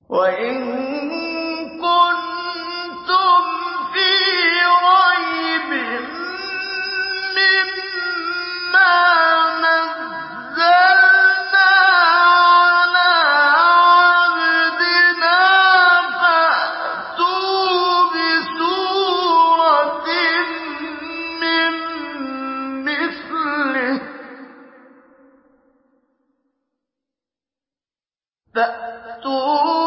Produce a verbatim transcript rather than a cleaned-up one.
وَإِن كُنتُمْ فِي رَيْبٍ مِّمَّا نَزَّلْنَا عَلَىٰ عَبْدِنَا فَأْتُوا بِسُورَةٍ مِّن مِّثْلِهِ فَأْتُوا